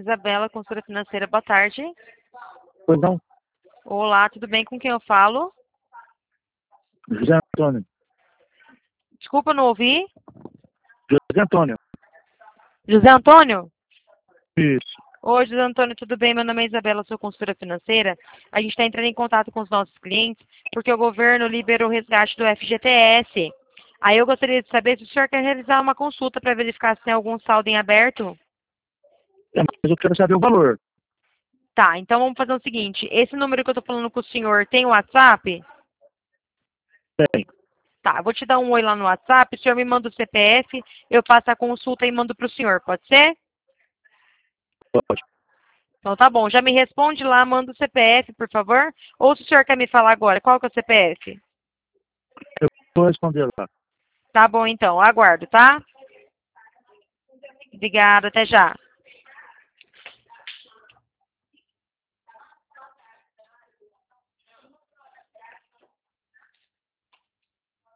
Isabela, consultora financeira, boa tarde. Pois não, Olá, tudo bem? Com quem eu falo? José Antônio. Desculpa, não ouvi. José Antônio. José Antônio? Isso. Oi, José Antônio, tudo bem? Meu nome é Isabela, sou consultora financeira. A gente está entrando em contato com os nossos clientes porque o governo liberou o resgate do FGTS. Aí eu gostaria de saber se o senhor quer realizar uma consulta para verificar se tem algum saldo em aberto. Mas eu quero saber o valor. Tá, então vamos fazer o seguinte. Esse número que eu estou falando com o senhor tem o WhatsApp? Tem. Tá, eu vou te dar um oi lá no WhatsApp, o senhor me manda o CPF, eu faço a consulta e mando para o senhor, pode ser? Pode. Então tá bom, já me responde lá, manda o CPF, por favor. Ou se o senhor quer me falar agora, qual que é o CPF? Eu vou responder lá. Tá bom então, aguardo, tá? Obrigada, até já.